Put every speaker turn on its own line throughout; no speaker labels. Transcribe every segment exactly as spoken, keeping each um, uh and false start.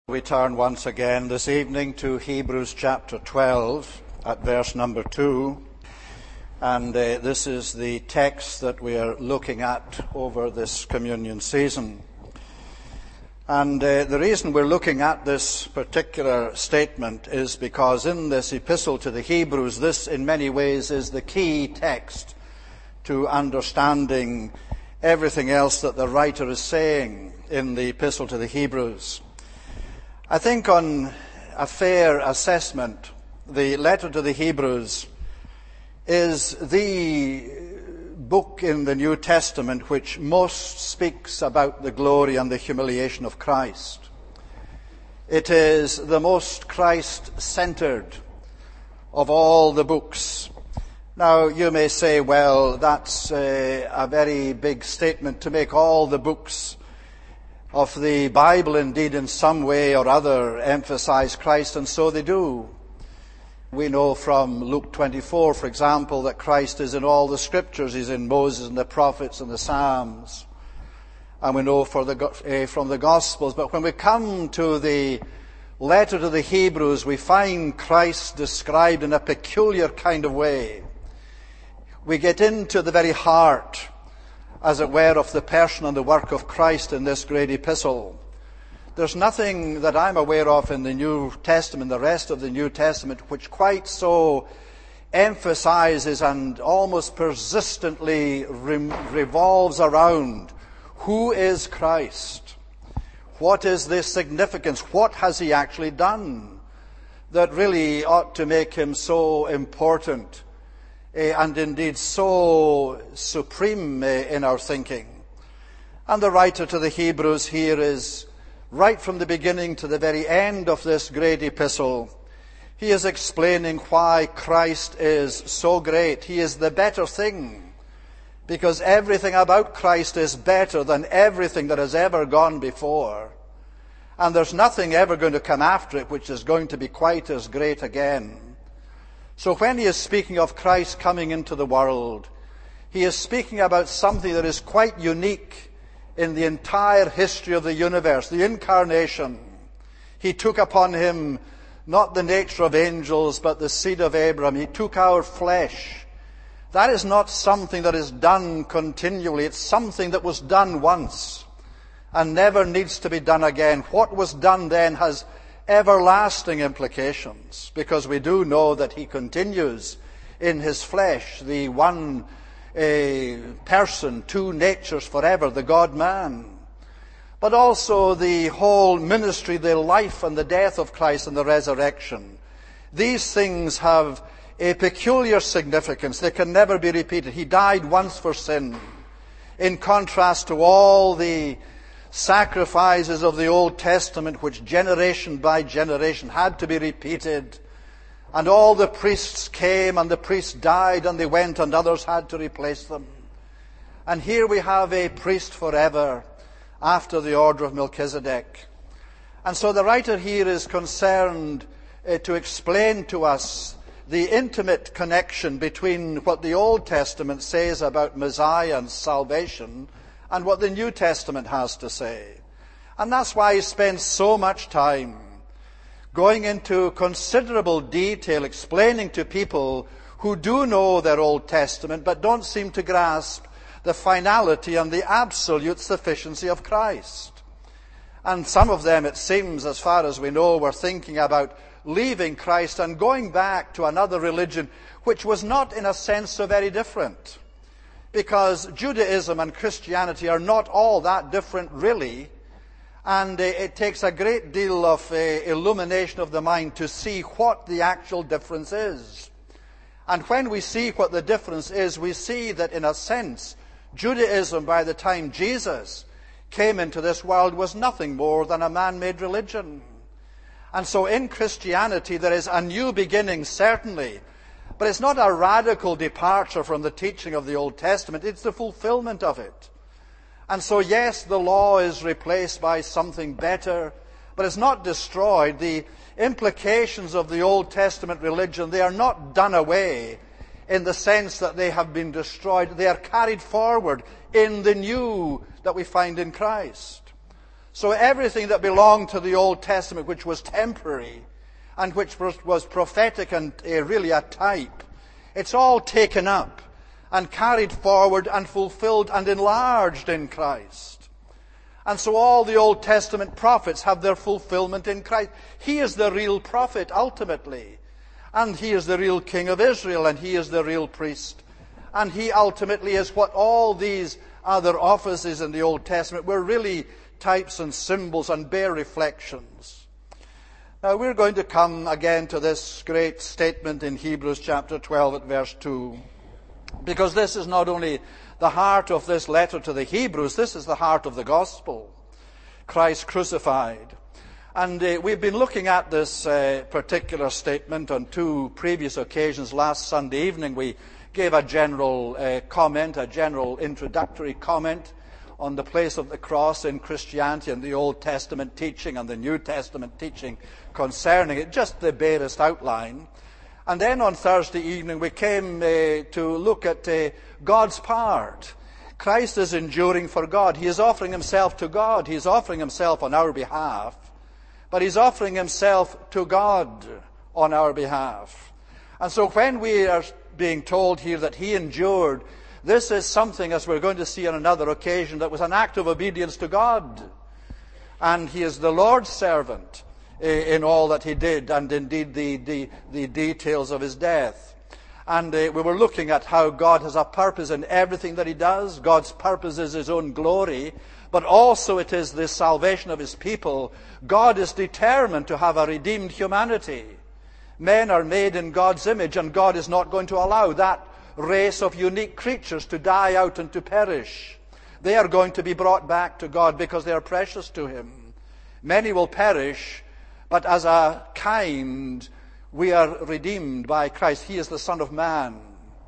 We turn once again this evening to Hebrews chapter twelve at verse number two. And uh, this is the text that we are looking at over this communion season. And uh, the reason we're looking at this particular statement is because in this epistle to the Hebrews, this in many ways is the key text to understanding everything else that the writer is saying in the epistle to the Hebrews. I think on a fair assessment, the letter to the Hebrews is the book in the New Testament which most speaks about the glory and the humiliation of Christ. It is the most Christ-centered of all the books. Now, you may say, well, that's a, a very big statement to make. All the books of the Bible, indeed, in some way or other, emphasize Christ, and so they do. We know from Luke twenty-four, for example, that Christ is in all the Scriptures. He's in Moses and the prophets and the Psalms. And we know for the, uh, from the Gospels. But when we come to the letter to the Hebrews, we find Christ described in a peculiar kind of way. We get into the very heart, as it were, of the person and the work of Christ in this great epistle. There's nothing that I'm aware of in the New Testament, the rest of the New Testament, which quite so emphasizes and almost persistently re- revolves around who is Christ? What is the significance? What has he actually done that really ought to make him so important and indeed so supreme in our thinking? And the writer to the Hebrews here is, right from the beginning to the very end of this great epistle, he is explaining why Christ is so great. He is the better thing, because everything about Christ is better than everything that has ever gone before. And there's nothing ever going to come after it which is going to be quite as great again. So when he is speaking of Christ coming into the world, he is speaking about something that is quite unique in the entire history of the universe, the incarnation. He took upon him not the nature of angels, but the seed of Abraham. He took our flesh. That is not something that is done continually. It's something that was done once and never needs to be done again. What was done then has everlasting implications, because we do know that he continues in his flesh, the one a person, two natures forever, the God-man. But also the whole ministry, the life and the death of Christ and the resurrection. These things have a peculiar significance. They can never be repeated. He died once for sin, in contrast to all the sacrifices of the Old Testament, which generation by generation had to be repeated. And all the priests came, and the priests died, and they went, and others had to replace them. And here we have a priest forever, after the order of Melchizedek. And so the writer here is concerned uh, to explain to us the intimate connection between what the Old Testament says about Messiah and salvation and what the New Testament has to say. And that's why he spends so much time going into considerable detail, explaining to people who do know their Old Testament but don't seem to grasp the finality and the absolute sufficiency of Christ. And some of them, it seems, as far as we know, were thinking about leaving Christ and going back to another religion, which was not, in a sense, so very different. Because Judaism and Christianity are not all that different, really. And uh, it takes a great deal of uh, illumination of the mind to see what the actual difference is. And when we see what the difference is, we see that, in a sense, Judaism, by the time Jesus came into this world, was nothing more than a man-made religion. And so in Christianity, there is a new beginning, certainly. But it's not a radical departure from the teaching of the Old Testament. It's the fulfillment of it. And so, yes, the law is replaced by something better, but it's not destroyed. The implications of the Old Testament religion, they are not done away in the sense that they have been destroyed. They are carried forward in the new that we find in Christ. So everything that belonged to the Old Testament, which was temporary and which was, was prophetic and uh, really a type, it's all taken up and carried forward and fulfilled and enlarged in Christ. And so all the Old Testament prophets have their fulfillment in Christ. He is the real prophet, ultimately. And he is the real king of Israel, and he is the real priest. And he ultimately is what all these other offices in the Old Testament were really types and symbols and bare reflections. Now we're going to come again to this great statement in Hebrews chapter twelve at verse two. Because this is not only the heart of this letter to the Hebrews, this is the heart of the gospel. Christ crucified. And uh, we've been looking at this uh, particular statement on two previous occasions. Last Sunday evening we gave a general uh, comment, a general introductory comment on the place of the cross in Christianity and the Old Testament teaching and the New Testament teaching concerning it, just the barest outline. And then on Thursday evening we came uh, to look at uh, God's part. Christ is enduring for God. He is offering himself to God. He is offering himself on our behalf. But he's offering himself to God on our behalf. And so when we are being told here that he endured, this is something, as we're going to see on another occasion, that was an act of obedience to God. And he is the Lord's servant in all that he did, and indeed the, the, the details of his death. And uh, we were looking at how God has a purpose in everything that he does. God's purpose is his own glory, but also it is the salvation of his people. God is determined to have a redeemed humanity. Men are made in God's image, and God is not going to allow that race of unique creatures to die out and to perish. They are going to be brought back to God because they are precious to him. Many will perish, but as a kind, we are redeemed by Christ. He is the Son of Man.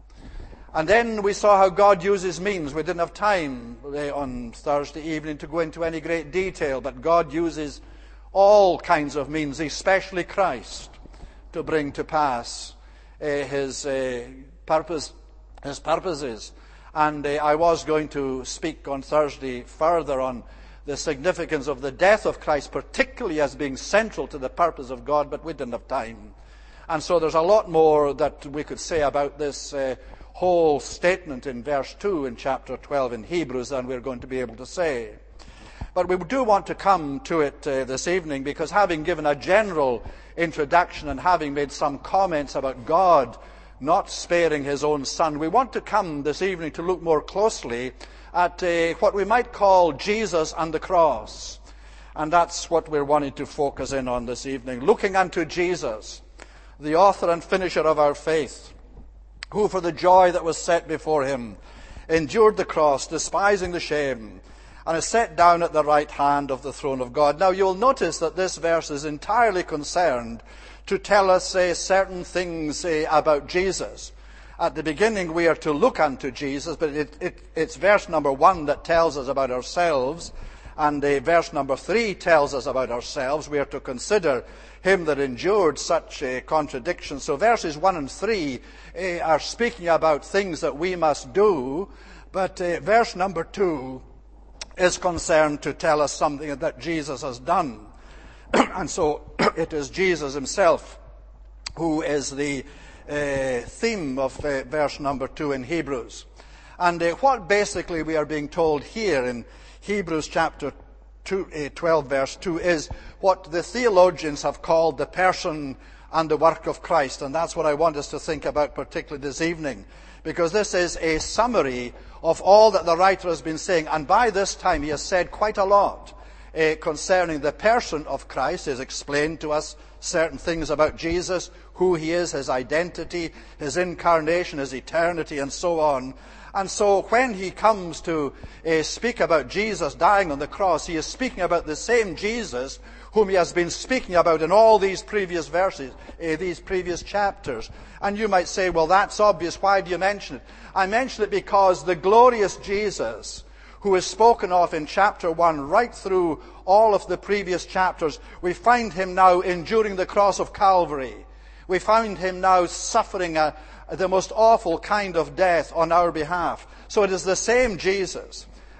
And then we saw how God uses means. We didn't have time on Thursday evening to go into any great detail, but God uses all kinds of means, especially Christ, to bring to pass uh, his uh, purpose, his purposes. And uh, I was going to speak on Thursday further on the significance of the death of Christ, particularly as being central to the purpose of God, but we didn't have time. And so there's a lot more that we could say about this uh, whole statement in verse two in chapter twelve in Hebrews than we're going to be able to say. But we do want to come to it uh, this evening, because having given a general introduction and having made some comments about God not sparing his own Son, we want to come this evening to look more closely at uh, what we might call Jesus and the cross. And that's what we're wanting to focus in on this evening. Looking unto Jesus, the author and finisher of our faith, who for the joy that was set before him endured the cross, despising the shame, and is set down at the right hand of the throne of God. Now you'll notice that this verse is entirely concerned to tell us uh, certain things uh, about Jesus. At the beginning we are to look unto Jesus, but it, it, it's verse number one that tells us about ourselves, and uh, verse number three tells us about ourselves. We are to consider him that endured such a contradiction. So verses one and three uh, are speaking about things that we must do, but uh, verse number two is concerned to tell us something that Jesus has done. And so it is Jesus himself who is the uh, theme of uh, verse number two in Hebrews. And uh, what basically we are being told here in Hebrews chapter two, uh, twelve verse two is what the theologians have called the person and the work of Christ. And that's what I want us to think about particularly this evening, because this is a summary of all that the writer has been saying. And by this time he has said quite a lot uh, concerning the person of Christ. He has explained to us certain things about Jesus, who he is, his identity, his incarnation, his eternity, and so on. And so when he comes to uh, speak about Jesus dying on the cross, he is speaking about the same Jesus whom he has been speaking about in all these previous verses, uh, these previous chapters. And you might say, well, that's obvious. Why do you mention it? I mention it because the glorious Jesus, who is spoken of in chapter one right through all of the previous chapters, we find him now enduring the cross of Calvary. We find him now suffering a, the most awful kind of death on our behalf. So it is the same Jesus.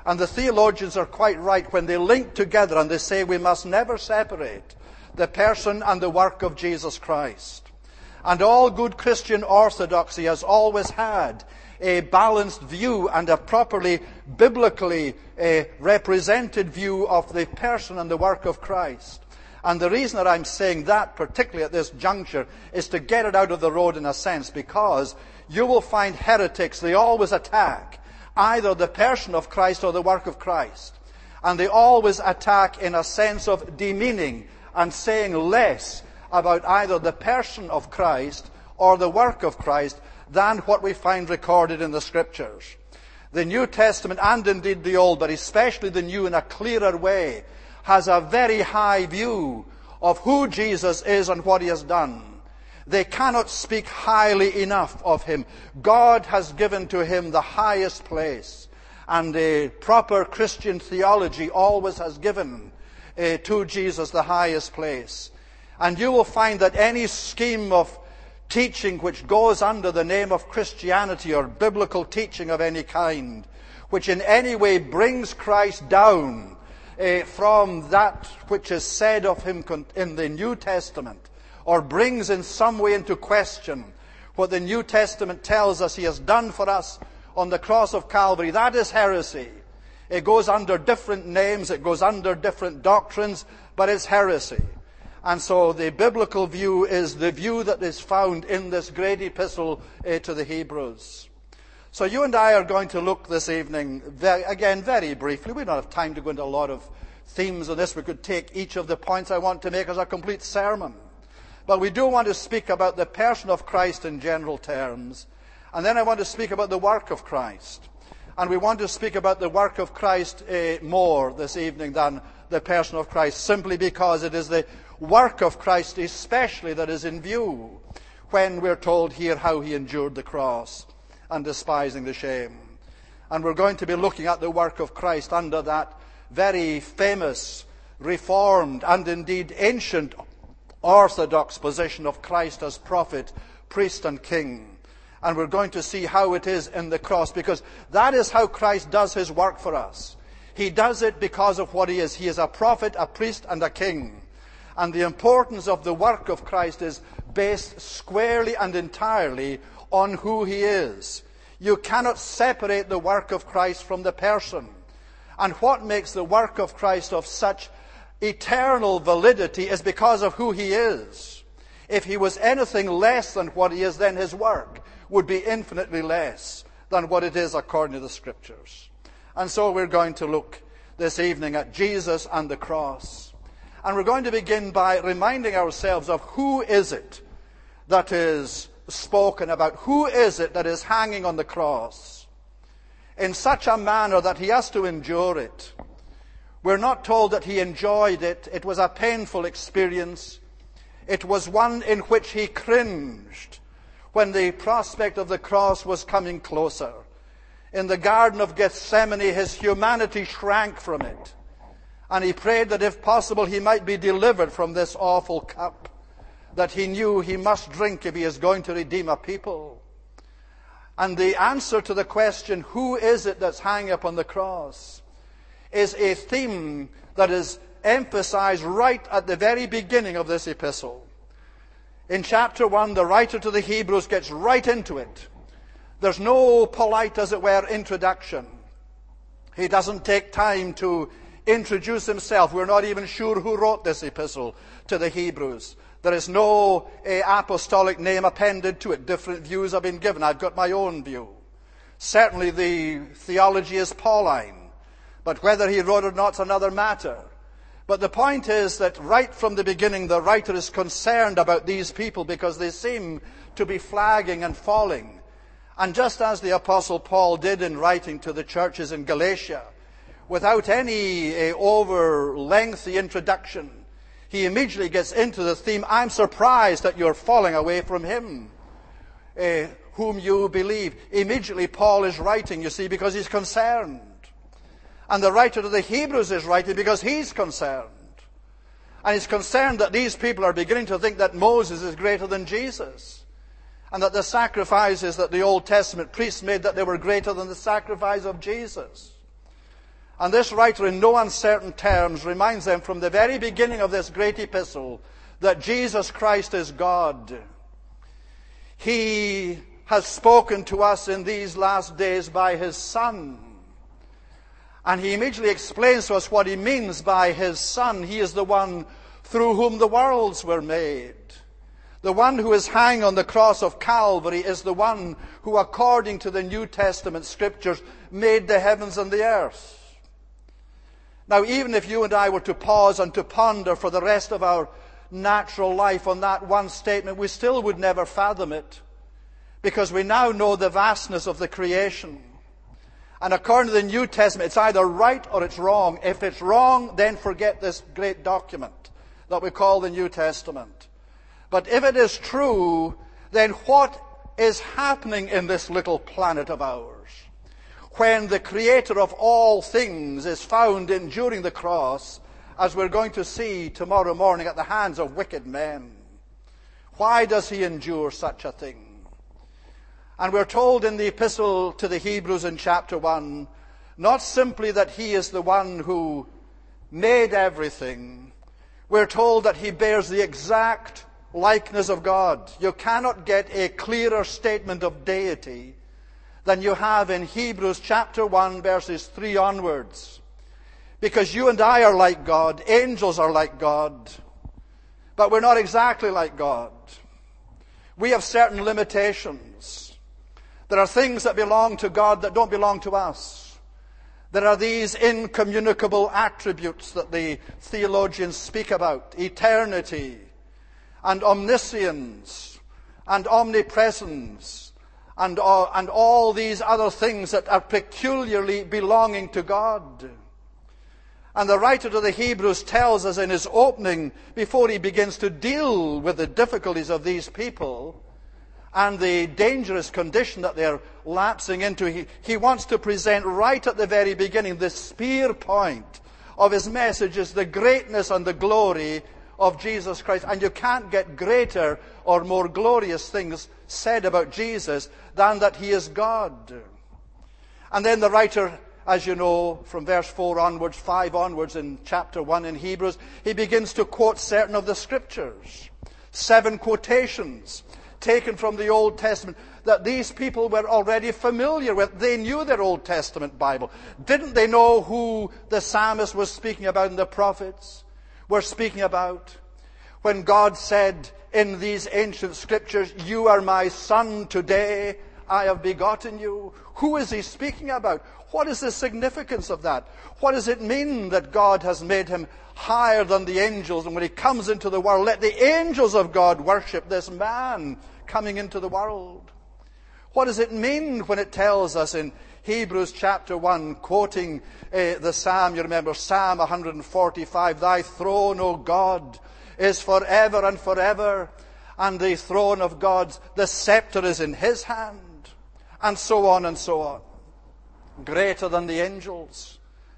And the theologians are quite right when they link together and they say we must never separate the person and the work of Jesus Christ. And all good Christian orthodoxy has always had a balanced view and a properly biblically uh, represented view of the person and the work of Christ. And the reason that I'm saying that, particularly at this juncture, is to get it out of the road in a sense, because you will find heretics, they always attack either the person of Christ or the work of Christ. And they always attack in a sense of demeaning and saying less about either the person of Christ or the work of Christ than what we find recorded in the Scriptures. The New Testament, and indeed the Old, but especially the New in a clearer way, has a very high view of who Jesus is and what he has done. They cannot speak highly enough of him. God has given to him the highest place. And a proper Christian theology always has given uh, to Jesus the highest place. And you will find that any scheme of teaching which goes under the name of Christianity or biblical teaching of any kind, which in any way brings Christ down uh, from that which is said of him in the New Testament, or brings in some way into question what the New Testament tells us he has done for us on the cross of Calvary, that is heresy. It goes under different names, it goes under different doctrines, but it's heresy. And so the biblical view is the view that is found in this great epistle uh, to the Hebrews. So you and I are going to look this evening, very, again, very briefly. We don't have time to go into a lot of themes on this. We could take each of the points I want to make as a complete sermon. But we do want to speak about the person of Christ in general terms. And then I want to speak about the work of Christ. And we want to speak about the work of Christ uh, more this evening than the person of Christ, simply because it is the work of Christ especially that is in view when we're told here how he endured the cross and despising the shame. And we're going to be looking at the work of Christ under that very famous, reformed, and indeed ancient orthodox position of Christ as prophet, priest, and king. And we're going to see how it is in the cross, because that is how Christ does his work for us. He does it because of what he is. He is a prophet, a priest, and a king. And the importance of the work of Christ is based squarely and entirely on who he is. You cannot separate the work of Christ from the person. And what makes the work of Christ of such eternal validity is because of who he is. If he was anything less than what he is, then his work would be infinitely less than what it is according to the Scriptures. And so we're going to look this evening at Jesus and the cross. And we're going to begin by reminding ourselves of who is it that is spoken about. Who is it that is hanging on the cross in such a manner that he has to endure it? We're not told that he enjoyed it. It was a painful experience. It was one in which he cringed when the prospect of the cross was coming closer. In the Garden of Gethsemane, his humanity shrank from it. And he prayed that if possible he might be delivered from this awful cup that he knew he must drink if he is going to redeem a people. And the answer to the question, who is it that's hanging upon the cross, is a theme that is emphasized right at the very beginning of this epistle. In chapter one, the writer to the Hebrews gets right into it. There's no polite, as it were, introduction. He doesn't take time to introduce himself. We're not even sure who wrote this epistle to the Hebrews. There is no uh, apostolic name appended to it. Different views have been given. I've got my own view. Certainly the theology is Pauline, but whether he wrote it or not is another matter. But the point is that right from the beginning the writer is concerned about these people because they seem to be flagging and falling. And just as the Apostle Paul did in writing to the churches in Galatia, without any uh, over lengthy introduction, he immediately gets into the theme, I'm surprised that you're falling away from him, uh, whom you believe. Immediately Paul is writing, you see, because he's concerned. And the writer to the Hebrews is writing because he's concerned. And he's concerned that these people are beginning to think that Moses is greater than Jesus. And that the sacrifices that the Old Testament priests made, that they were greater than the sacrifice of Jesus. And this writer, in no uncertain terms, reminds them from the very beginning of this great epistle that Jesus Christ is God. He has spoken to us in these last days by His Son. And he immediately explains to us what he means by His Son. He is the one through whom the worlds were made. The one who is hanging on the cross of Calvary is the one who, according to the New Testament Scriptures, made the heavens and the earth. Now, even if you and I were to pause and to ponder for the rest of our natural life on that one statement, we still would never fathom it, because we now know the vastness of the creation. And according to the New Testament, it's either right or it's wrong. If it's wrong, then forget this great document that we call the New Testament. But if it is true, then what is happening in this little planet of ours, when the Creator of all things is found enduring the cross, as we're going to see tomorrow morning, at the hands of wicked men? Why does He endure such a thing? And we're told in the epistle to the Hebrews in chapter one, not simply that He is the one who made everything. We're told that He bears the exact likeness of God. You cannot get a clearer statement of deity than you have in Hebrews chapter one, verses three onwards. Because you and I are like God, angels are like God, but we're not exactly like God. We have certain limitations. There are things that belong to God that don't belong to us. There are these incommunicable attributes that the theologians speak about: eternity, and omniscience, and omnipresence, and, uh, and all these other things that are peculiarly belonging to God. And the writer to the Hebrews tells us in his opening, before he begins to deal with the difficulties of these people and the dangerous condition that they're lapsing into, he, he wants to present right at the very beginning the spear point of his message is the greatness and the glory of Jesus Christ. And you can't get greater or more glorious things said about Jesus than that He is God. And then the writer, as you know, from verse four onwards, five onwards in chapter one in Hebrews, he begins to quote certain of the Scriptures. Seven quotations taken from the Old Testament that these people were already familiar with. They knew their Old Testament Bible. Didn't they know who the psalmist was speaking about and the prophets were speaking about? When God said in these ancient Scriptures, "You are my son, today I have begotten you." Who is He speaking about? What is the significance of that? What does it mean that God has made Him higher than the angels, and when He comes into the world, let the angels of God worship this man coming into the world? What does it mean when it tells us in Hebrews chapter one, quoting uh, the psalm, you remember Psalm one forty-five, "Thy throne, O God, is forever and forever, and the throne of God, the scepter is in His hand," and so on and so on. Greater than the angels.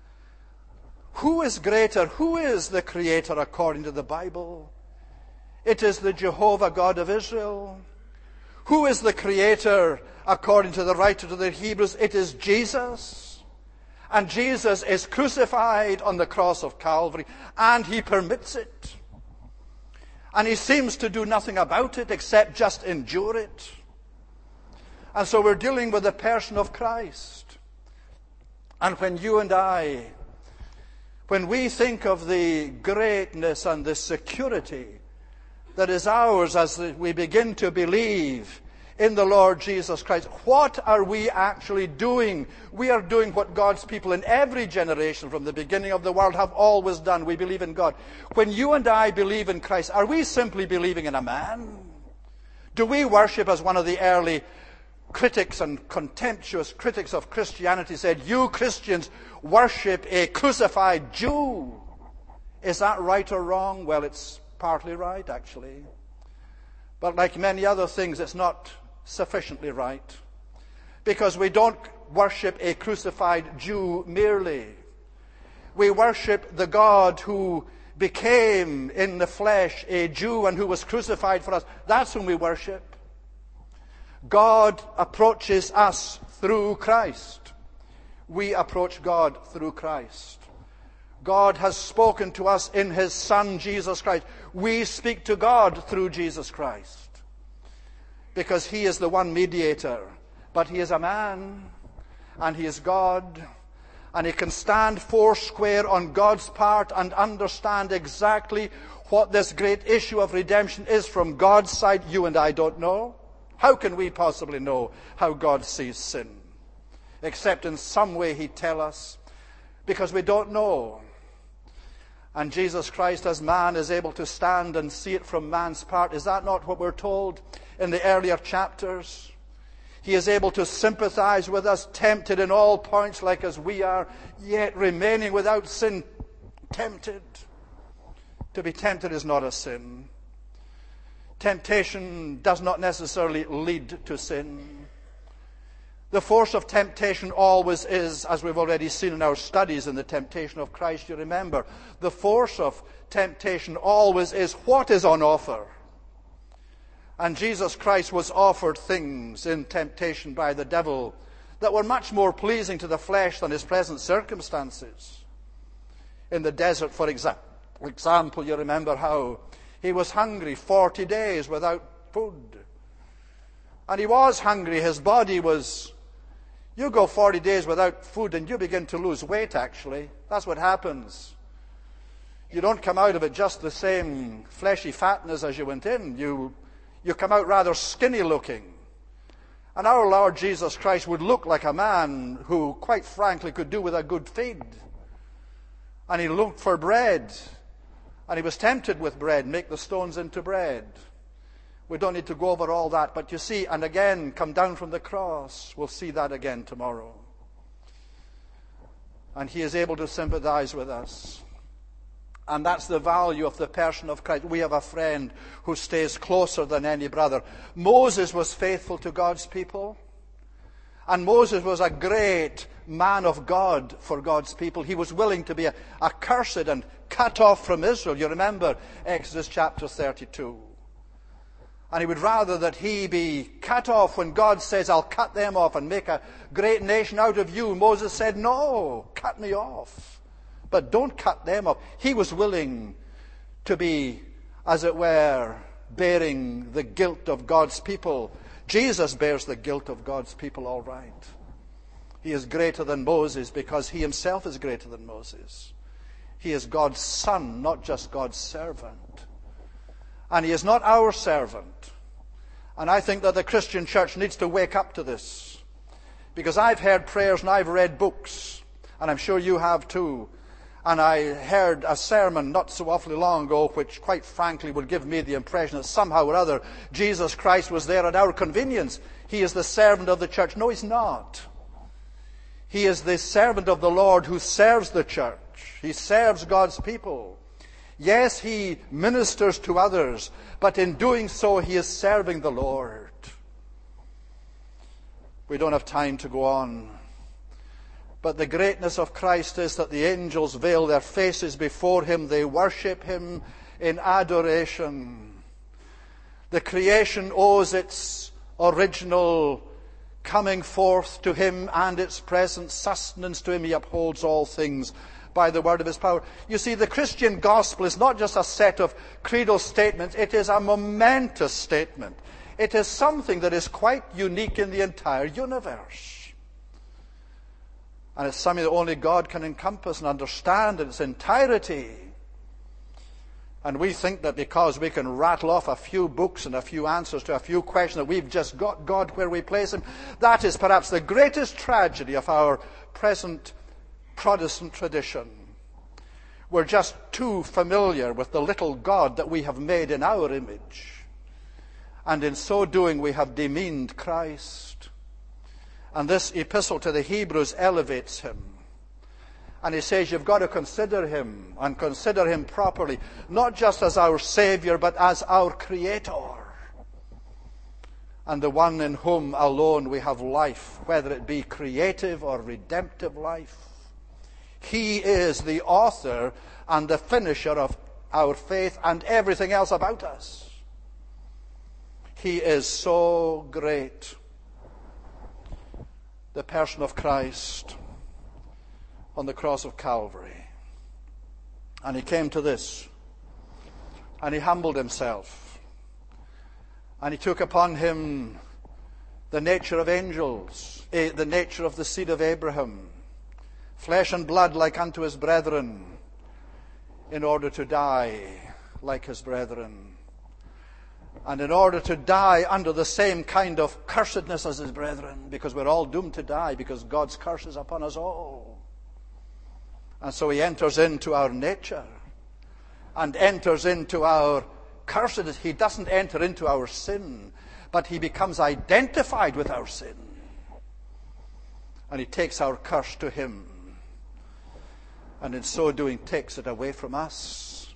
Who is greater? Who is the Creator according to the Bible? It is the Jehovah God of Israel. Who is the Creator according to the writer to the Hebrews? It is Jesus. And Jesus is crucified on the cross of Calvary, and He permits it. And He seems to do nothing about it except just endure it. And so we're dealing with the person of Christ. And when you and I, when we think of the greatness and the security that is ours as we begin to believe in the Lord Jesus Christ, what are we actually doing? We are doing what God's people in every generation from the beginning of the world have always done. We believe in God. When you and I believe in Christ, are we simply believing in a man? Do we worship, as one of the early critics and contemptuous critics of Christianity said, "You Christians worship a crucified Jew"? Is that right or wrong? Well, it's partly right, actually. But like many other things, it's not sufficiently right. Because we don't worship a crucified Jew merely. We worship the God who became in the flesh a Jew and who was crucified for us. That's whom we worship. God approaches us through Christ. we approach God through Christ. God has spoken to us in His Son, Jesus Christ. We speak to God through Jesus Christ, because He is the one mediator. But He is a man, and He is God, and He can stand foursquare on God's part and understand exactly what this great issue of redemption is from God's side. You and I don't know. How can we possibly know how God sees sin? Except in some way He'd tell us, because we don't know. And Jesus Christ as man is able to stand and see it from man's part. Is that not what we're told in the earlier chapters? He is able to sympathize with us, tempted in all points like as we are, yet remaining without sin, tempted. To be tempted is not a sin. Temptation does not necessarily lead to sin. The force of temptation always is, as we've already seen in our studies in the temptation of Christ, you remember, the force of temptation always is what is on offer. And Jesus Christ was offered things in temptation by the devil that were much more pleasing to the flesh than his present circumstances. In the desert, for example, you remember how he was hungry forty days without food. And he was hungry. His body was... You go forty days without food and you begin to lose weight, actually. That's what happens. You don't come out of it just the same fleshy fatness as you went in. You, you come out rather skinny looking. And our Lord Jesus Christ would look like a man who, quite frankly, could do with a good feed. And he looked for bread. And he was tempted with bread, make the stones into bread. We don't need to go over all that. But you see, and again, come down from the cross. We'll see that again tomorrow. And he is able to sympathize with us. And that's the value of the person of Christ. We have a friend who stays closer than any brother. Moses was faithful to God's people. And Moses was a great man of God for God's people. He was willing to be accursed and cut off from Israel. You remember Exodus chapter thirty-two. And he would rather that he be cut off when God says, I'll cut them off and make a great nation out of you. Moses said, no, cut me off. But don't cut them off. He was willing to be, as it were, bearing the guilt of God's people. Jesus bears the guilt of God's people, all right. He is greater than Moses because he himself is greater than Moses. He is God's son, not just God's servant. And he is not our servant. And I think that the Christian church needs to wake up to this. Because I've heard prayers and I've read books, and I'm sure you have too. And I heard a sermon not so awfully long ago, which quite frankly would give me the impression that somehow or other Jesus Christ was there at our convenience. He is the servant of the church. No, he's not. He is the servant of the Lord who serves the church. He serves God's people. Yes, he ministers to others, but in doing so, he is serving the Lord. We don't have time to go on. But the greatness of Christ is that the angels veil their faces before him. They worship him in adoration. The creation owes its original coming forth to him and its present sustenance to him. He upholds all things by the word of his power. You see, the Christian gospel is not just a set of creedal statements. It is a momentous statement. It is something that is quite unique in the entire universe. And it's something that only God can encompass and understand in its entirety. And we think that because we can rattle off a few books and a few answers to a few questions, that we've just got God where we place him. That is perhaps the greatest tragedy of our present Protestant tradition. We're just too familiar with the little God that we have made in our image. And in so doing, we have demeaned Christ. And this epistle to the Hebrews elevates him. And he says you've got to consider him, and consider him properly, not just as our Savior, but as our Creator. And the one in whom alone we have life, whether it be creative or redemptive life. He is the author and the finisher of our faith and everything else about us. He is so great. The person of Christ. on the cross of Calvary. And he came to this. And he humbled himself. And he took upon him the nature of angels, the nature of the seed of Abraham, flesh and blood like unto his brethren, in order to die like his brethren. And in order to die under the same kind of cursedness as his brethren, because we're all doomed to die, because God's curse is upon us all. And so he enters into our nature and enters into our cursedness. He doesn't enter into our sin, but he becomes identified with our sin. And he takes our curse to him. And in so doing, takes it away from us.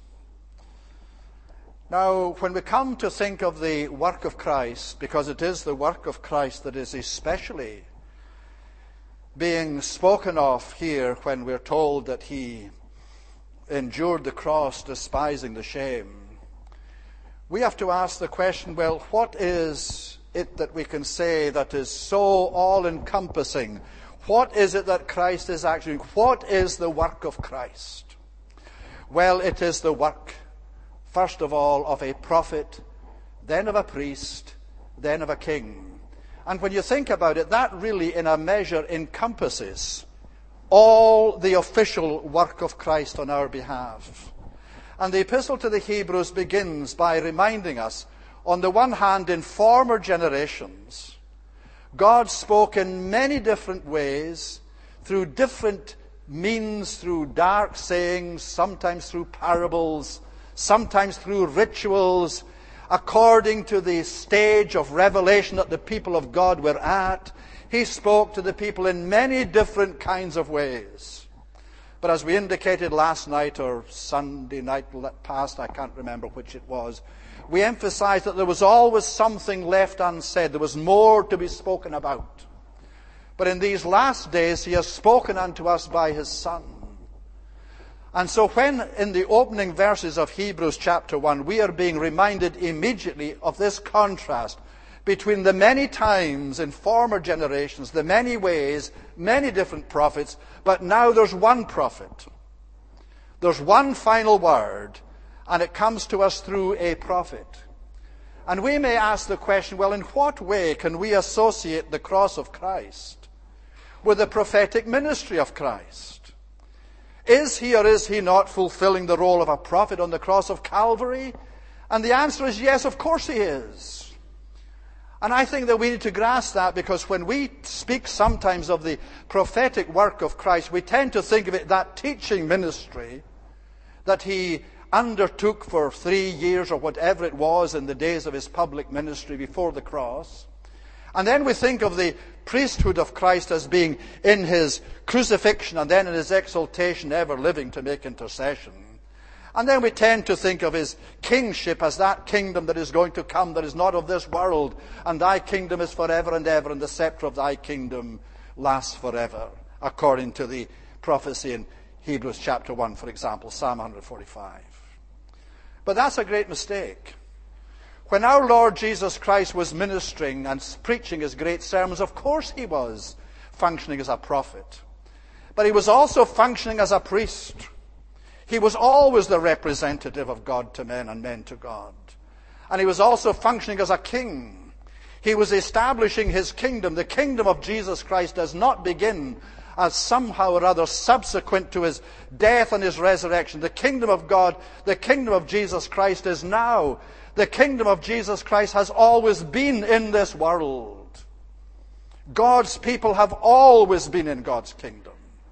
Now, when we come to think of the work of Christ, because it is the work of Christ that is especially being spoken of here when we're told that he endured the cross, despising the shame, we have to ask the question, well, what is it that we can say that is so all-encompassing? What is it that Christ is actually doing? What is the work of Christ? Well, it is the work, first of all, of a prophet, then of a priest, then of a king. And when you think about it, that really, in a measure, encompasses all the official work of Christ on our behalf. And the Epistle to the Hebrews begins by reminding us, on the one hand, in former generations, God spoke in many different ways, through different means, through dark sayings, sometimes through parables, sometimes through rituals, according to the stage of revelation that the people of God were at. He spoke to the people in many different kinds of ways. But as we indicated last night or Sunday night past, I can't remember which it was, we emphasized that there was always something left unsaid. There was more to be spoken about. But in these last days, he has spoken unto us by his Son. And so when in the opening verses of Hebrews chapter one, we are being reminded immediately of this contrast between the many times in former generations, the many ways, many different prophets, but now there's one prophet. There's one final word, and it comes to us through a prophet. And we may ask the question, well, in what way can we associate the cross of Christ with the prophetic ministry of Christ? Is he or is he not fulfilling the role of a prophet on the cross of Calvary? And the answer is yes, of course he is. And I think that we need to grasp that, because when we speak sometimes of the prophetic work of Christ, we tend to think of it, that teaching ministry that he undertook for three years or whatever it was in the days of his public ministry before the cross. And then we think of the priesthood of Christ as being in his crucifixion and then in his exaltation, ever living to make intercession. And then we tend to think of his kingship as that kingdom that is going to come, that is not of this world. And thy kingdom is forever and ever, and the scepter of thy kingdom lasts forever, according to the prophecy in Hebrews chapter one, for example, Psalm one forty-five. But that's a great mistake. When our Lord Jesus Christ was ministering and preaching his great sermons, of course he was functioning as a prophet. But he was also functioning as a priest. He was always the representative of God to men and men to God. And he was also functioning as a king. He was establishing his kingdom. The kingdom of Jesus Christ does not begin as somehow or other subsequent to his death and his resurrection. The kingdom of God, the kingdom of Jesus Christ is now. The kingdom of Jesus Christ has always been in this world. God's people have always been in God's kingdom.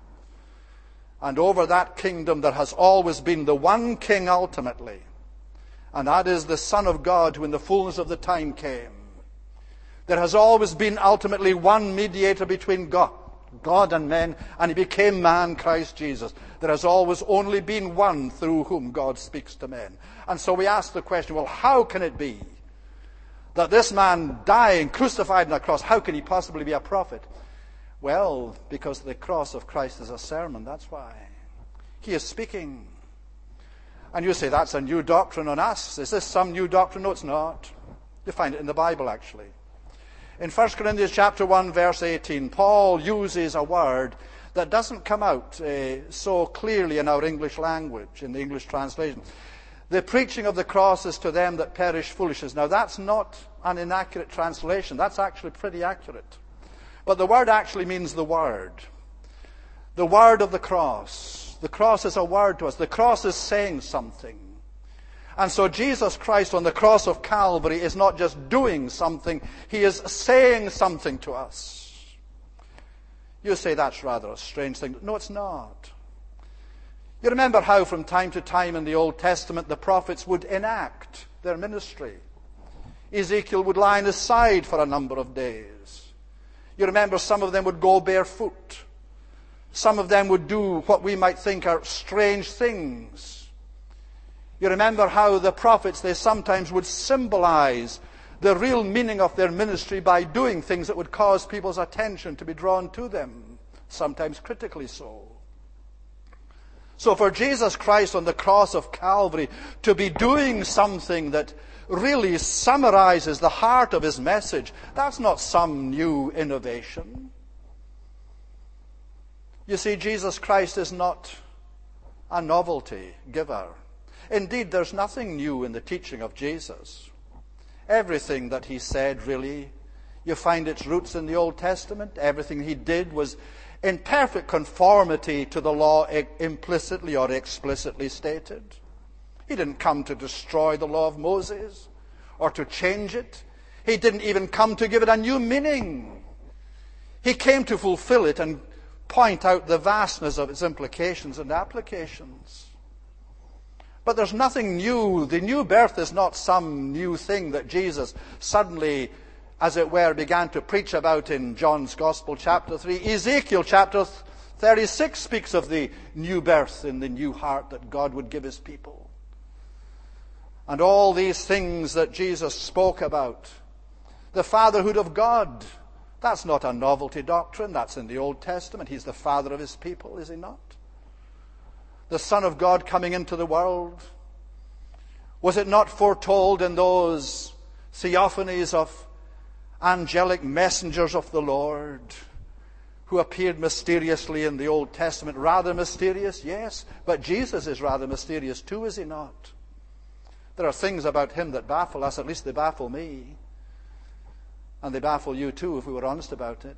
And over that kingdom there has always been the one king ultimately. And that is the Son of God, who in the fullness of the time came. There has always been ultimately one mediator between God, God and men, and he became man, Christ Jesus. There has always only been one through whom God speaks to men. And so we ask the question, well, how can it be that this man dying, crucified on a cross, how can he possibly be a prophet? Well, because the cross of Christ is a sermon, that's why. He is speaking. And you say, that's a new doctrine on us. Is this some new doctrine? No, it's not. You find it in the Bible, actually. In First Corinthians chapter one, verse eighteen, Paul uses a word that doesn't come out uh, so clearly in our English language, in the English translation. The preaching of the cross is to them that perish foolishness. Now that's not an inaccurate translation. That's actually pretty accurate. But the word actually means the word. The word of the cross. The cross is a word to us. The cross is saying something. And so Jesus Christ on the cross of Calvary is not just doing something. He is saying something to us. You say that's rather a strange thing. No, it's not. You remember how from time to time in the Old Testament the prophets would enact their ministry. Ezekiel would lie on his side for a number of days. You remember some of them would go barefoot. Some of them would do what we might think are strange things. You remember how the prophets, they sometimes would symbolize the real meaning of their ministry by doing things that would cause people's attention to be drawn to them, sometimes critically so. So for Jesus Christ on the cross of Calvary to be doing something that really summarizes the heart of his message, that's not some new innovation. You see, Jesus Christ is not a novelty giver. Indeed, there's nothing new in the teaching of Jesus. Everything that he said, really, you find its roots in the Old Testament. Everything he did was in perfect conformity to the law implicitly or explicitly stated. He didn't come to destroy the law of Moses or to change it. He didn't even come to give it a new meaning. He came to fulfill it and point out the vastness of its implications and applications. But there's nothing new. The new birth is not some new thing that Jesus suddenly, as it were, began to preach about in John's Gospel, chapter three. Ezekiel chapter thirty-six speaks of the new birth in the new heart that God would give his people. And all these things that Jesus spoke about, the fatherhood of God, that's not a novelty doctrine. That's in the Old Testament. He's the father of his people, is he not? The Son of God coming into the world. Was it not foretold in those theophanies of angelic messengers of the Lord who appeared mysteriously in the Old Testament? Rather mysterious, yes. But Jesus is rather mysterious too, is he not? There are things about him that baffle us. At least they baffle me. And they baffle you too, if we were honest about it.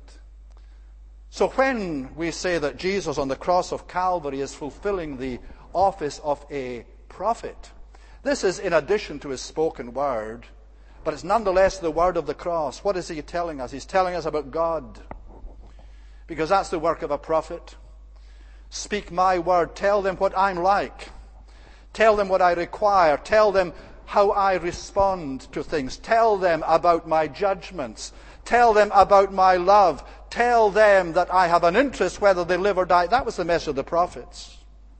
So when we say that Jesus on the cross of Calvary is fulfilling the office of a prophet, this is in addition to his spoken word, but it's nonetheless the word of the cross. What is he telling us? He's telling us about God. Because that's the work of a prophet. Speak my word. Tell them what I'm like. Tell them what I require. Tell them how I respond to things. Tell them about my judgments. Tell them about my love. Tell them that I have an interest whether they live or die. That was the message of the prophets.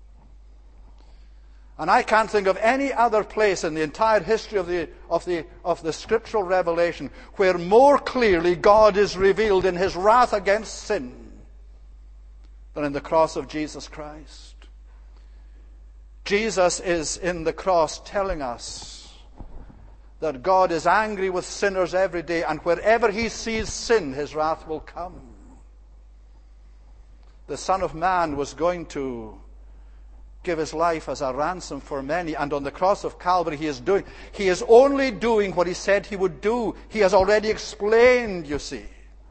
And I can't think of any other place in the entire history of the, of the, of the scriptural revelation where more clearly God is revealed in his wrath against sin than in the cross of Jesus Christ. Jesus is in the cross telling us that God is angry with sinners every day, and wherever he sees sin, his wrath will come. The Son of Man was going to give his life as a ransom for many, and on the cross of Calvary he is doing, he is only doing what he said he would do. He has already explained, you see,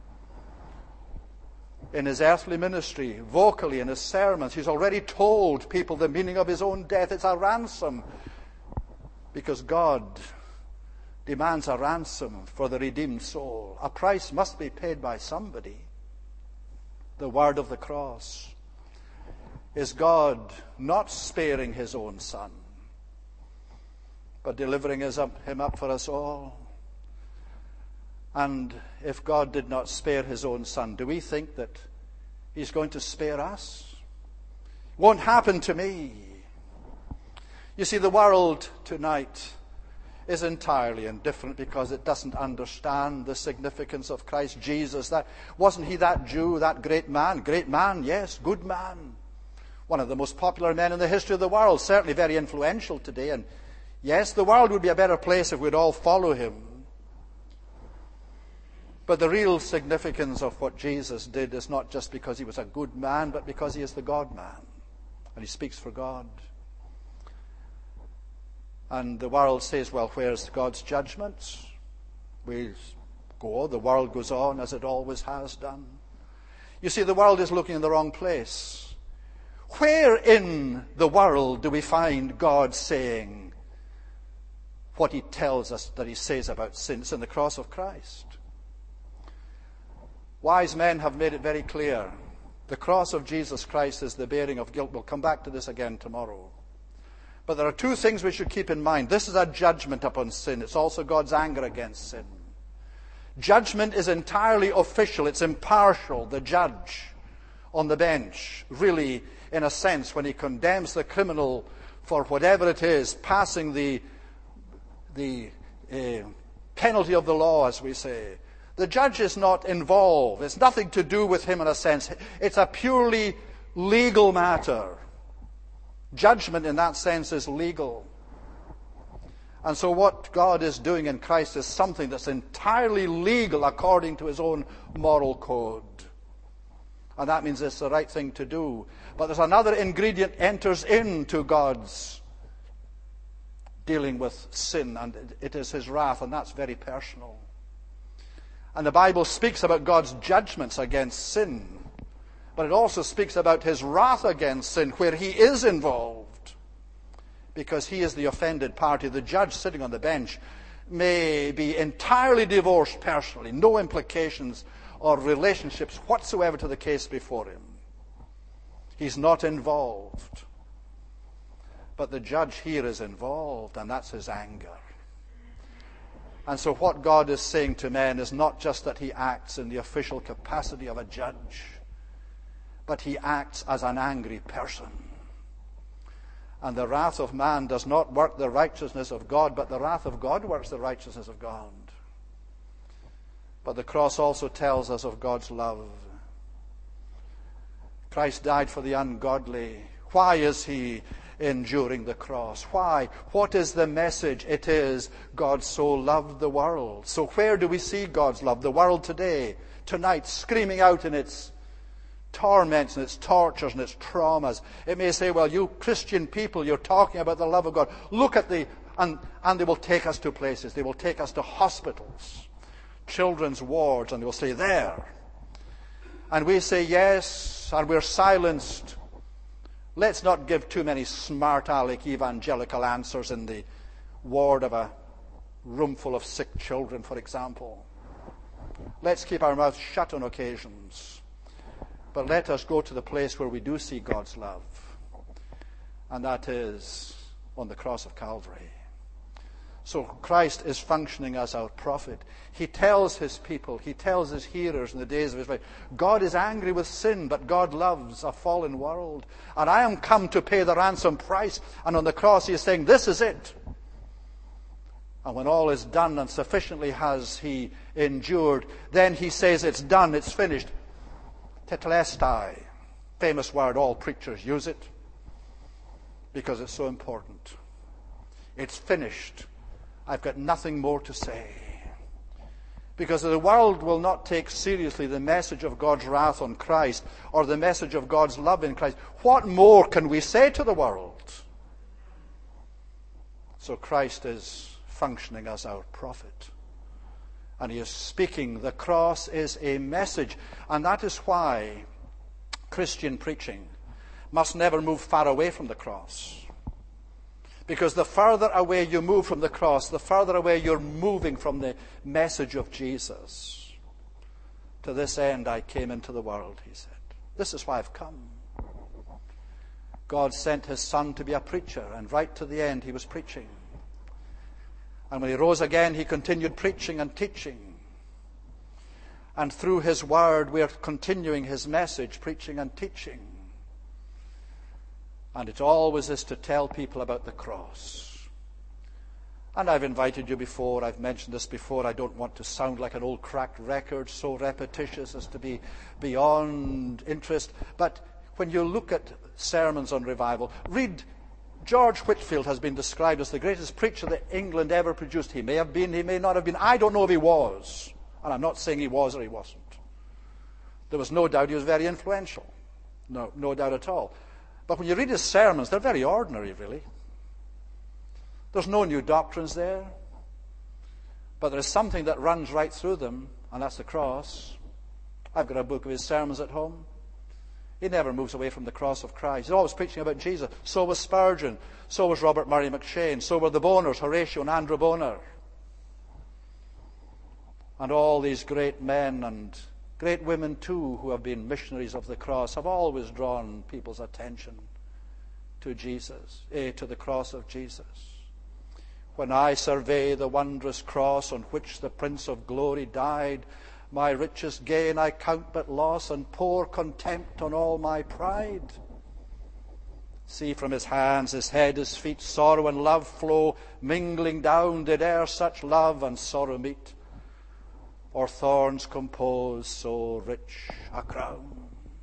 in his earthly ministry, vocally in his sermons, he's already told people the meaning of his own death. It's a ransom, because God demands a ransom for the redeemed soul. A price must be paid by somebody. The word of the cross is God not sparing his own Son, but delivering his up, him up for us all. And if God did not spare his own Son, do we think that he's going to spare us? Won't happen to me. You see, the world tonight is entirely indifferent because it doesn't understand the significance of Christ Jesus. That wasn't he that Jew, that great man? Great man, yes, good man. One of the most popular men in the history of the world, certainly very influential today. And yes, the world would be a better place if we'd all follow him. But the real significance of what Jesus did is not just because he was a good man, but because he is the God-man. And he speaks for God. And the world says, well, where's God's judgments? We go, the world goes on as it always has done. You see, the world is looking in the wrong place. Where in the world do we find God saying what he tells us that he says about sin? It's in the cross of Christ. Wise men have made it very clear. The cross of Jesus Christ is the bearing of guilt. We'll come back to this again tomorrow. But there are two things we should keep in mind. This is a judgment upon sin. It's also God's anger against sin. Judgment is entirely official. It's impartial. The judge on the bench, really, in a sense, when he condemns the criminal for whatever it is, passing the, the uh, penalty of the law, as we say, the judge is not involved. It's nothing to do with him in a sense. It's a purely legal matter. Judgment in that sense is legal. And so what God is doing in Christ is something that's entirely legal according to his own moral code. And that means it's the right thing to do. But there's another ingredient enters into God's dealing with sin, and it is his wrath, and that's very personal. And the Bible speaks about God's judgments against sin, but it also speaks about his wrath against sin, where he is involved, because he is the offended party. The judge sitting on the bench may be entirely divorced personally, no implications or relationships whatsoever to the case before him. He's not involved. But the judge here is involved, and that's his anger. And so what God is saying to men is not just that he acts in the official capacity of a judge, but he acts as an angry person. And the wrath of man does not work the righteousness of God, but the wrath of God works the righteousness of God. But the cross also tells us of God's love. Christ died for the ungodly. Why is he enduring the cross? Why? What is the message? It is God so loved the world. So where do we see God's love? The world today, tonight, screaming out in its torments and its tortures and its traumas. It may say, well, you Christian people, you're talking about the love of God. Look at the... And, and they will take us to places. They will take us to hospitals, children's wards, and they will say, there. And we say, yes, and we're silenced. Let's not give too many smart-aleck evangelical answers in the ward of a room full of sick children, for example. Let's keep our mouths shut on occasions. But let us go to the place where we do see God's love. And that is on the cross of Calvary. So Christ is functioning as our prophet. He tells his people, he tells his hearers in the days of his life, God is angry with sin, but God loves a fallen world. And I am come to pay the ransom price. And on the cross he is saying, this is it. And when all is done and sufficiently has he endured, then he says, it's done, it's finished. Tetelestai, famous word, all preachers use it because it's so important. It's finished. I've got nothing more to say. Because the world will not take seriously the message of God's wrath on Christ or the message of God's love in Christ. What more can we say to the world? So Christ is functioning as our prophet. And he is speaking. The cross is a message. And that is why Christian preaching must never move far away from the cross. Because the further away you move from the cross, the further away you're moving from the message of Jesus. To this end I came into the world, he said. This is why I've come. God sent his Son to be a preacher, and right to the end he was preaching. And when he rose again, he continued preaching and teaching. And through his word, we are continuing his message, preaching and teaching. And it always is to tell people about the cross. And I've invited you before, I've mentioned this before, I don't want to sound like an old cracked record, so repetitious as to be beyond interest. But when you look at sermons on revival, read George Whitefield has been described as the greatest preacher that England ever produced. He may have been, he may not have been. I don't know if he was. And I'm not saying he was or he wasn't. There was no doubt he was very influential. No, no doubt at all. But when you read his sermons, they're very ordinary, really. There's no new doctrines there. But there is something that runs right through them, and that's the cross. I've got a book of his sermons at home. He never moves away from the cross of Christ. He's always preaching about Jesus. So was Spurgeon. So was Robert Murray McCheyne. So were the Boners, Horatio and Andrew Bonar. And all these great men and great women too, who have been missionaries of the cross, have always drawn people's attention to Jesus, eh, to the cross of Jesus. When I survey the wondrous cross on which the Prince of Glory died, my richest gain I count but loss, and pour contempt on all my pride. See from his hands, his head, his feet, sorrow and love flow, mingling down, did e'er such love and sorrow meet, or thorns compose so rich a crown.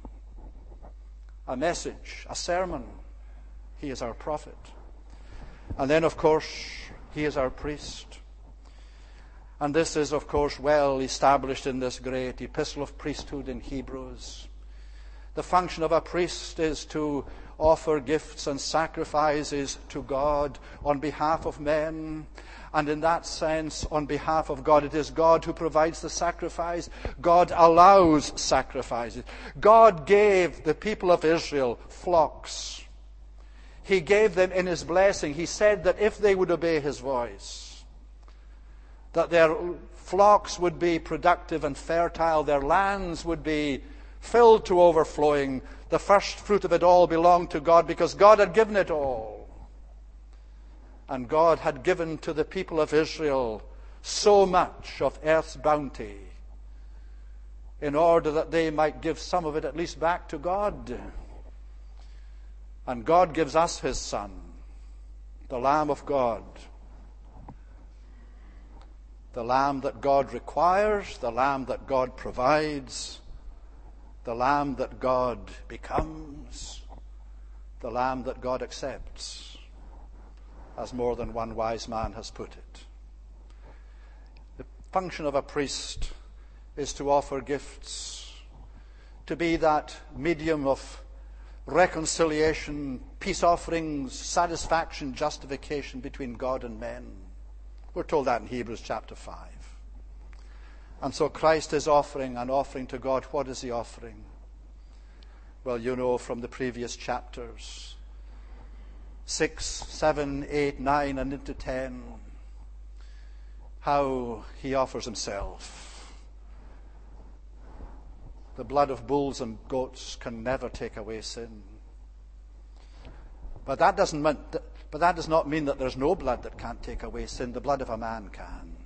A message, a sermon. He is our prophet. And then, of course, he is our priest. And this is, of course, well established in this great epistle of priesthood in Hebrews. The function of a priest is to offer gifts and sacrifices to God on behalf of men. And in that sense, on behalf of God, it is God who provides the sacrifice. God allows sacrifices. God gave the people of Israel flocks. He gave them in his blessing. He said that if they would obey his voice, that their flocks would be productive and fertile, their lands would be filled to overflowing. The first fruit of it all belonged to God because God had given it all. And God had given to the people of Israel so much of earth's bounty in order that they might give some of it at least back to God. And God gives us his Son, the Lamb of God. The Lamb that God requires, the Lamb that God provides, the Lamb that God becomes, the Lamb that God accepts, as more than one wise man has put it. The function of a priest is to offer gifts, to be that medium of reconciliation, peace offerings, satisfaction, justification between God and men. We're told that in Hebrews chapter five. And so Christ is offering and offering to God. What is he offering? Well, you know from the previous chapters, six, seven, eight, nine, and into ten, how he offers himself. The blood of bulls and goats can never take away sin. But that doesn't mean, but that does not mean that there's no blood that can't take away sin. The blood of a man can.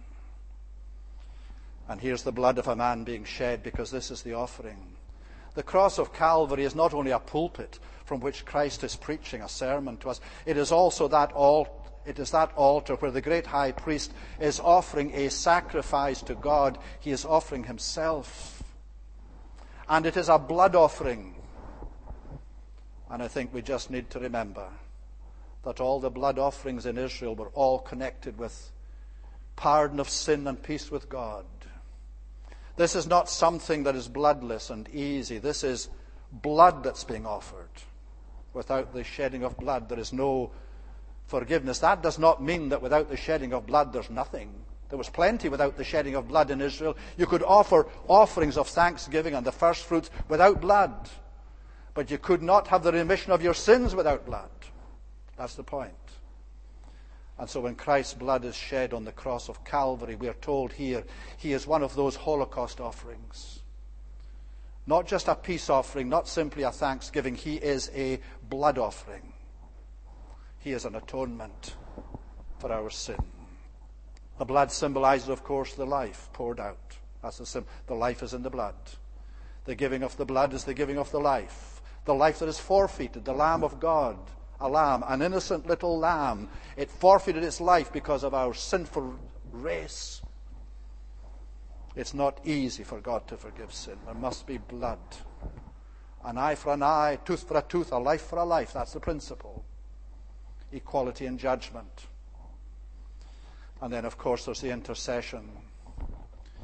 And here's the blood of a man being shed because this is the offering. The cross of Calvary is not only a pulpit from which Christ is preaching a sermon to us. It is also that altar. It is that altar where the great high priest is offering a sacrifice to God. He is offering himself. And it is a blood offering. And I think we just need to remember that all the blood offerings in Israel were all connected with pardon of sin and peace with God. This is not something that is bloodless and easy. This is blood that's being offered. Without the shedding of blood, there is no forgiveness. That does not mean that without the shedding of blood, there's nothing. There was plenty without the shedding of blood in Israel. You could offer offerings of thanksgiving and the first fruits without blood. But you could not have the remission of your sins without blood. That's the point. And so when Christ's blood is shed on the cross of Calvary, we are told here, he is one of those Holocaust offerings. Not just a peace offering, not simply a thanksgiving. He is a blood offering. He is an atonement for our sin. The blood symbolizes, of course, the life poured out. That's the sim- the life is in the blood. The giving of the blood is the giving of the life. The life that is forfeited, the Lamb of God. A lamb, an innocent little lamb. It forfeited its life because of our sinful race. It's not easy for God to forgive sin. There must be blood. An eye for an eye, tooth for a tooth, a life for a life. That's the principle. Equality in judgment. And then, of course, there's the intercession.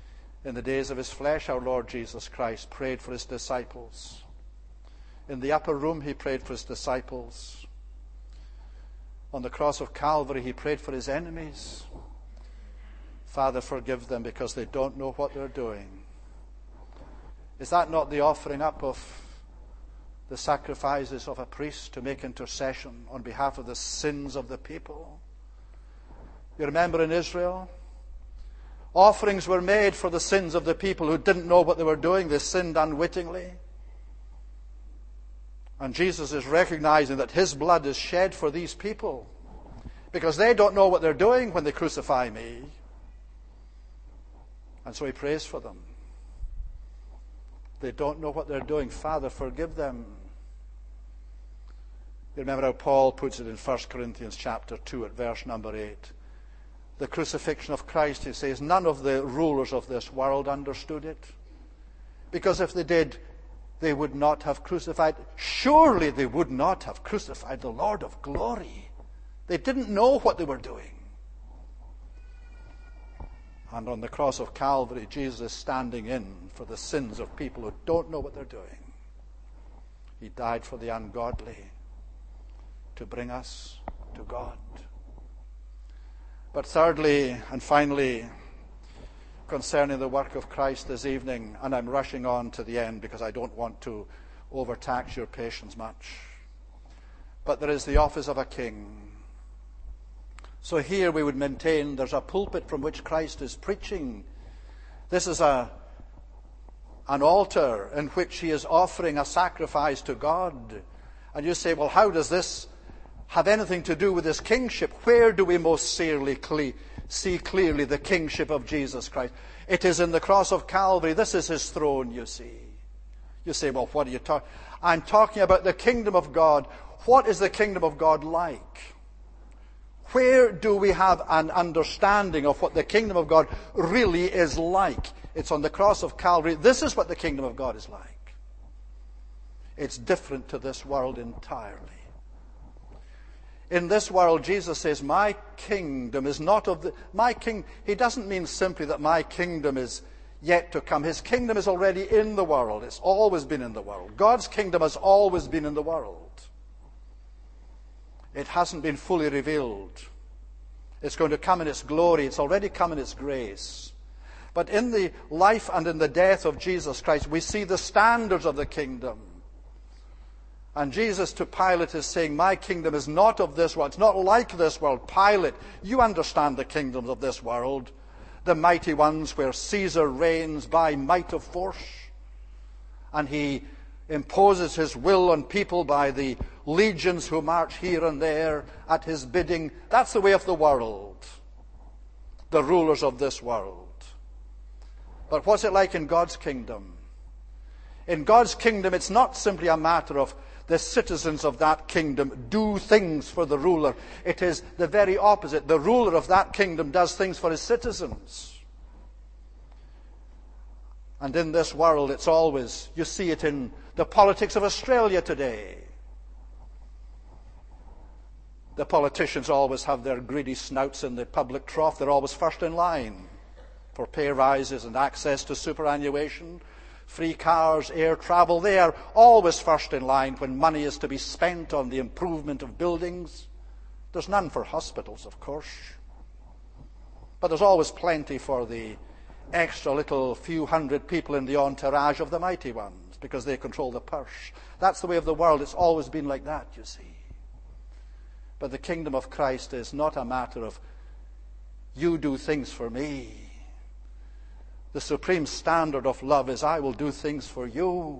In the days of his flesh, our Lord Jesus Christ prayed for his disciples. In the upper room, he prayed for his disciples. On the cross of Calvary, he prayed for his enemies. Father, forgive them because they don't know what they're doing. Is that not the offering up of the sacrifices of a priest to make intercession on behalf of the sins of the people? You remember in Israel, offerings were made for the sins of the people who didn't know what they were doing. They sinned unwittingly. And Jesus is recognizing that his blood is shed for these people because they don't know what they're doing when they crucify me. And so he prays for them. They don't know what they're doing. Father, forgive them. You remember how Paul puts it in First Corinthians chapter two at verse number eight. The crucifixion of Christ, he says, none of the rulers of this world understood it. Because if they did, they would not have crucified. Surely they would not have crucified the Lord of glory. They didn't know what they were doing. And on the cross of Calvary, Jesus is standing in for the sins of people who don't know what they're doing. He died for the ungodly to bring us to God. But thirdly and finally, concerning the work of Christ this evening, and I'm rushing on to the end because I don't want to overtax your patience much, but there is the office of a king. So here we would maintain there's a pulpit from which Christ is preaching. This is a an altar in which he is offering a sacrifice to God. And you say, well, how does this have anything to do with his kingship? Where do we most clearly see clearly the kingship of Jesus Christ? It is in the cross of Calvary. This is his throne, you see. You say, well, what are you talking? I'm talking about the kingdom of God. What is the kingdom of God like? Where do we have an understanding of what the kingdom of God really is like? It's on the cross of Calvary. This is what the kingdom of God is like. It's different to this world entirely. In this world, Jesus says, my kingdom is not of the... My king... He doesn't mean simply that my kingdom is yet to come. His kingdom is already in the world. It's always been in the world. God's kingdom has always been in the world. It hasn't been fully revealed. It's going to come in its glory. It's already come in its grace. But in the life and in the death of Jesus Christ, we see the standards of the kingdom. And Jesus to Pilate is saying, my kingdom is not of this world. It's not like this world. Pilate, you understand the kingdoms of this world. The mighty ones where Caesar reigns by might of force. And he imposes his will on people by the legions who march here and there at his bidding. That's the way of the world. The rulers of this world. But what's it like in God's kingdom? In God's kingdom, it's not simply a matter of the citizens of that kingdom do things for the ruler. It is the very opposite. The ruler of that kingdom does things for his citizens. And in this world, it's always, you see it in the politics of Australia today. The politicians always have their greedy snouts in the public trough. They're always first in line for pay rises and access to superannuation, free cars, air travel. They are always first in line when money is to be spent on the improvement of buildings. There's none for hospitals, of course. But there's always plenty for the extra little few hundred people in the entourage of the mighty ones, because they control the purse. That's the way of the world. It's always been like that, you see. But the kingdom of Christ is not a matter of you do things for me. The supreme standard of love is I will do things for you.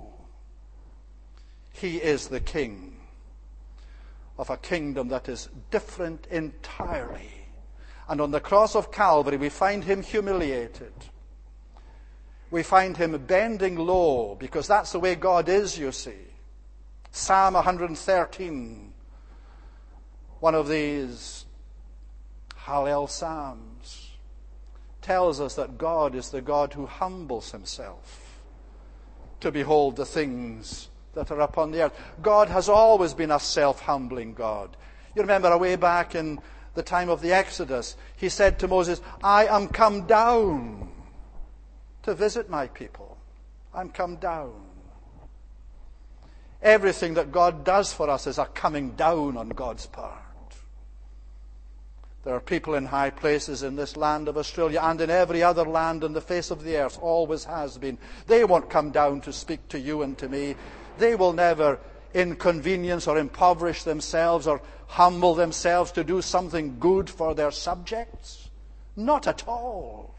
He is the king of a kingdom that is different entirely. And on the cross of Calvary, we find him humiliated. We find him bending low, because that's the way God is, you see. Psalm one thirteen, one of these Hallel Psalms, tells us that God is the God who humbles himself to behold the things that are upon the earth. God has always been a self-humbling God. You remember way back in the time of the Exodus, he said to Moses, I am come down to visit my people. I'm come down. Everything that God does for us is a coming down on God's part. There are people in high places in this land of Australia and in every other land on the face of the earth, always has been. They won't come down to speak to you and to me. They will never inconvenience or impoverish themselves or humble themselves to do something good for their subjects. Not at all.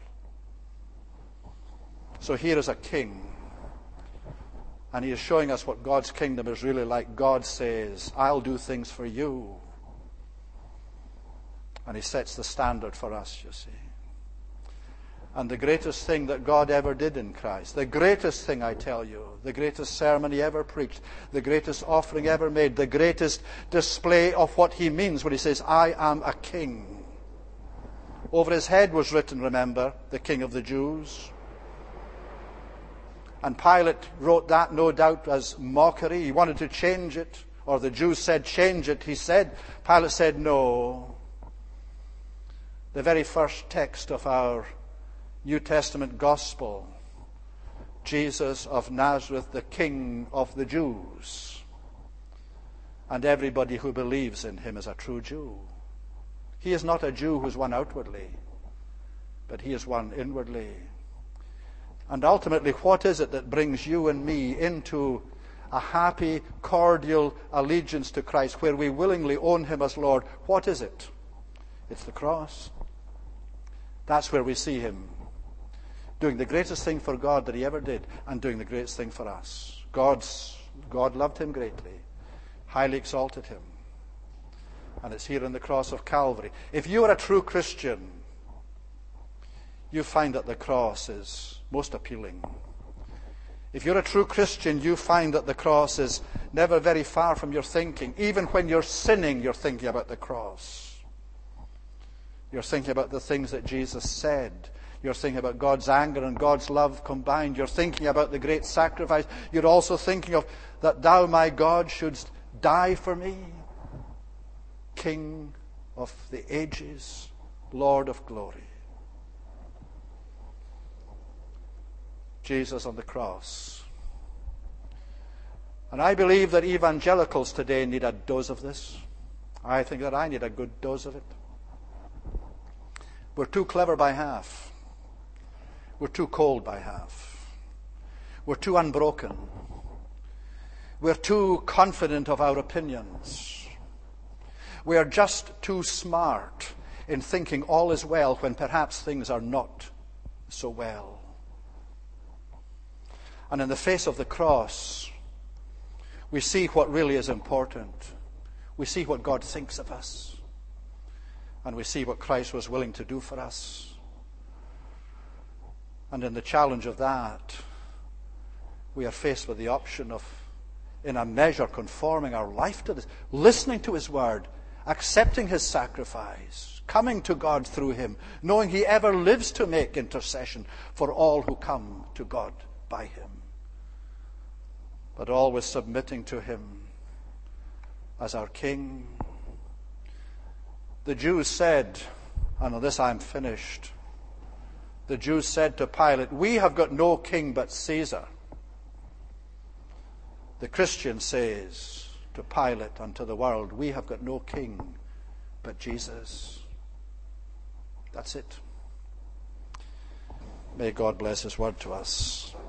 So here is a king, and he is showing us what God's kingdom is really like. God says, I'll do things for you. And he sets the standard for us, you see. And the greatest thing that God ever did in Christ, the greatest thing, I tell you, the greatest sermon he ever preached, the greatest offering ever made, the greatest display of what he means when he says, I am a king. Over his head was written, remember, the King of the Jews. And Pilate wrote that, no doubt, as mockery. He wanted to change it, or the Jews said, change it. He said, Pilate said, no. The very first text of our New Testament gospel, Jesus of Nazareth, the King of the Jews. And everybody who believes in him is a true Jew. He is not a Jew who's one outwardly, but he is one inwardly. And ultimately, what is it that brings you and me into a happy, cordial allegiance to Christ, where we willingly own him as Lord? What is it? It's the cross. That's where we see him doing the greatest thing for God that he ever did, and doing the greatest thing for us. God's, God loved him greatly, highly exalted him. And it's here on the cross of Calvary. If you are a true Christian, you find that the cross is most appealing. If you're a true Christian, you find that the cross is never very far from your thinking. Even when you're sinning, you're thinking about the cross. You're thinking about the things that Jesus said. You're thinking about God's anger and God's love combined. You're thinking about the great sacrifice. You're also thinking of that thou, my God, shouldst die for me. King of the ages, Lord of glory. Jesus on the cross. And I believe that evangelicals today need a dose of this. I think that I need a good dose of it. We're too clever by half. We're too cold by half. We're too unbroken. We're too confident of our opinions. We are just too smart in thinking all is well when perhaps things are not so well. And in the face of the cross, we see what really is important. We see what God thinks of us. And we see what Christ was willing to do for us. And in the challenge of that, we are faced with the option of, in a measure, conforming our life to this, listening to his word, accepting his sacrifice, coming to God through him, knowing he ever lives to make intercession for all who come to God by him, but always submitting to him as our King. The Jews said, and on this I'm finished, the Jews said to Pilate, we have got no king but Caesar. The Christian says to Pilate and to the world, we have got no king but Jesus. That's it. May God bless his word to us.